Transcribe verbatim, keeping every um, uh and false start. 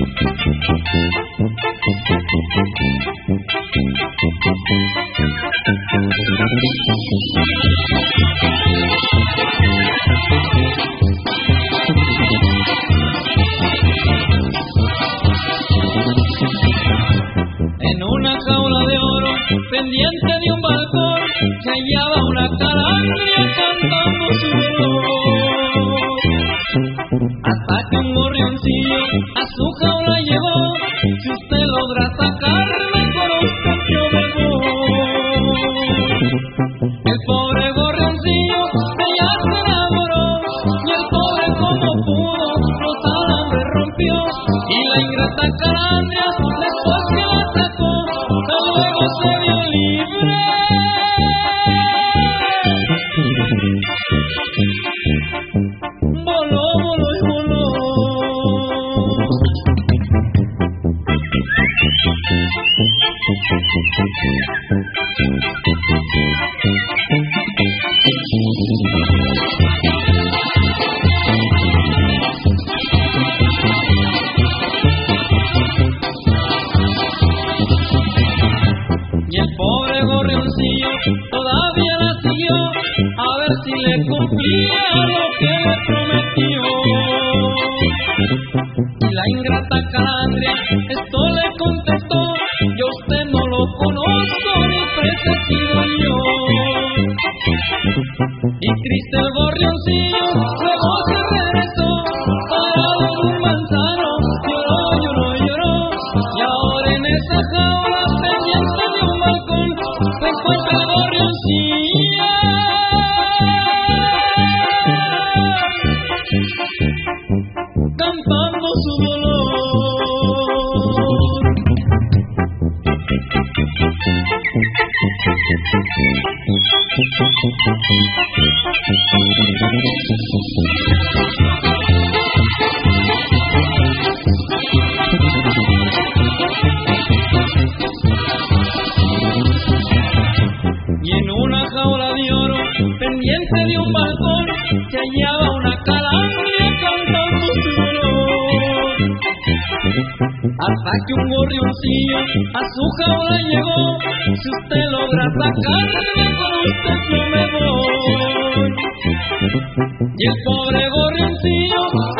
En una jaula de oro, pendiente de un balcón, se hallaba una calandria cantando su dolor. Hasta que un gorrioncillo a su jaula llegó, si usted logra sacarme, por usted yo me voy. El pobre gorrioncillo de ella se enamoró, y el pobre como pudo los alambres rompió, y la ingrata calandria después que la sacó, luego se vio libre. Voló, voló y voló. Y el pobre gorrioncillo todavía la siguió, a ver si le cumplía lo que le prometió. Y la ingrata calandria esto le contestó: yo usted no lo conozco, ni presentido yo. Y triste el gorrioncillo luego se regresó, parado en un manzano, lloró, lloró, lloró. Y ahora en esa jaula pendiente de un balcón se encuentra el gorrioncillo, cantando su dolor. Y en una jaula de oro, pendiente de un balcón, se hallaba una calandria cantando su dolor. Hasta que un gorrioncillo a su jaula llegó, si usted logra sacarme, con usted yo me voy. Y el pobre gorrioncillo